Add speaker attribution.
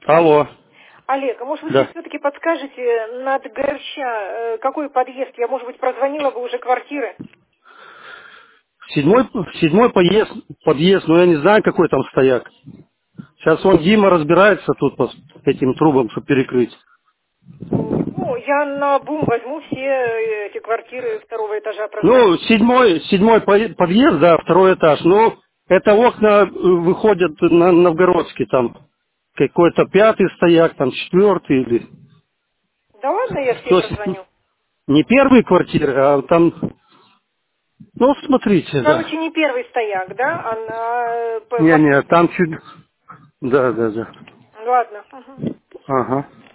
Speaker 1: Алло.
Speaker 2: Олег, а может вы мне
Speaker 1: Да.
Speaker 2: все-таки подскажете над ГРЩ, какой подъезд? Я, может быть, прозвонила бы уже квартиры.
Speaker 1: Седьмой подъезд, но я не знаю, какой там стояк. Сейчас вон Дима разбирается тут по этим трубам, чтобы перекрыть.
Speaker 2: Ну, я на бум возьму все эти квартиры второго этажа, прозвоню.
Speaker 1: Ну, седьмой подъезд, да, второй этаж. Ну, это окна выходят на Новгородский, там какой-то пятый стояк, там четвертый или...
Speaker 2: Да ладно, я все
Speaker 1: То есть
Speaker 2: прозвоню.
Speaker 1: не первые квартиры, а там... Ну, смотрите, да.
Speaker 2: Короче, не первый стояк, да? А
Speaker 1: Не-не, там чуть... Да.
Speaker 2: Ладно. Мгм.
Speaker 1: Ага.